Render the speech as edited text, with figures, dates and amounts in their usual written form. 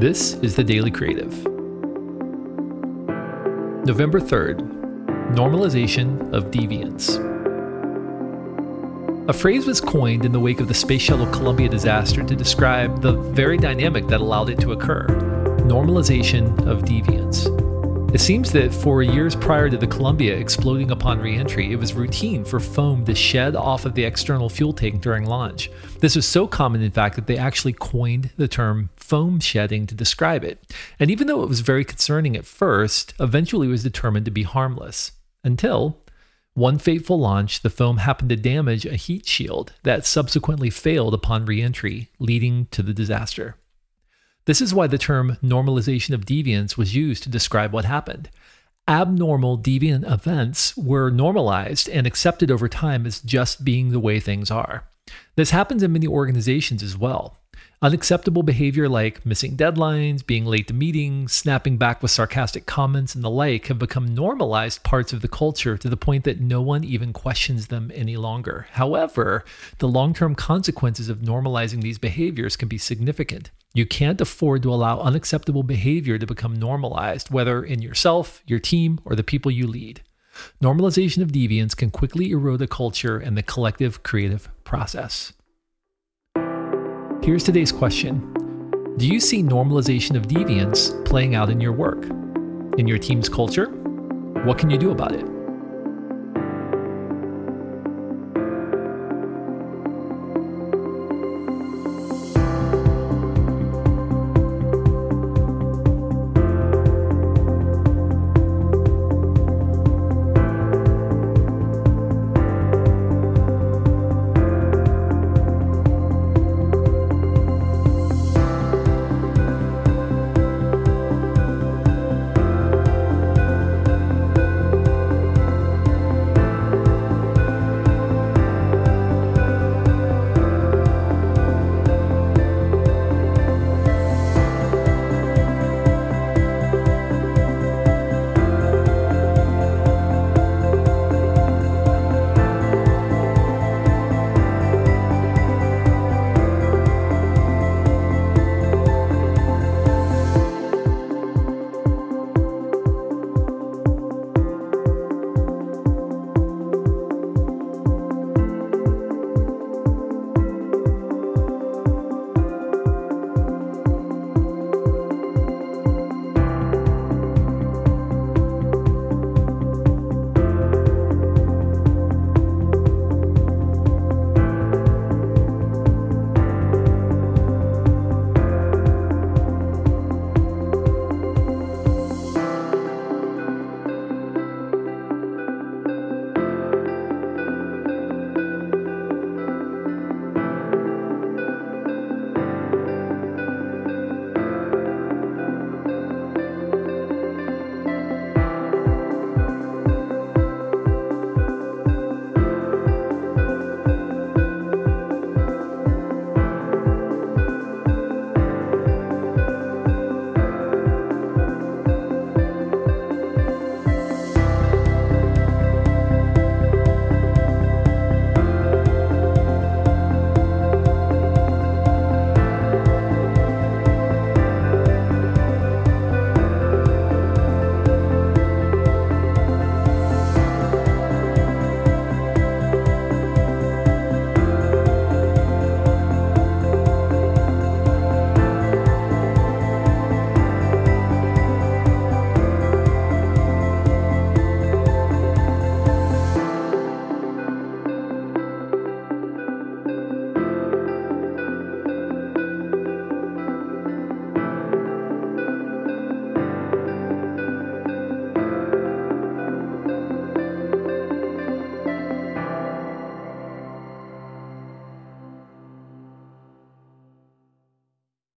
This is the Daily Creative. November 3rd, Normalization of Deviance. A phrase was coined in the wake of the Space Shuttle Columbia disaster to describe the very dynamic that allowed it to occur: normalization of deviance. It seems that for years prior to the Columbia exploding upon re-entry, it was routine for foam to shed off of the external fuel tank during launch. This was so common, in fact, that they actually coined the term foam shedding to describe it. And even though it was very concerning at first, eventually it was determined to be harmless. Until one fateful launch, the foam happened to damage a heat shield that subsequently failed upon re-entry, leading to the disaster. This is why the term normalization of deviance was used to describe what happened. Abnormal deviant events were normalized and accepted over time as just being the way things are. This happens in many organizations as well. Unacceptable behavior like missing deadlines, being late to meetings, snapping back with sarcastic comments, and the like have become normalized parts of the culture to the point that no one even questions them any longer. However, the long-term consequences of normalizing these behaviors can be significant. You can't afford to allow unacceptable behavior to become normalized, whether in yourself, your team, or the people you lead. Normalization of deviance can quickly erode a culture and the collective creative process. Here's today's question. Do you see normalization of deviance playing out in your work? In your team's culture? What can you do about it?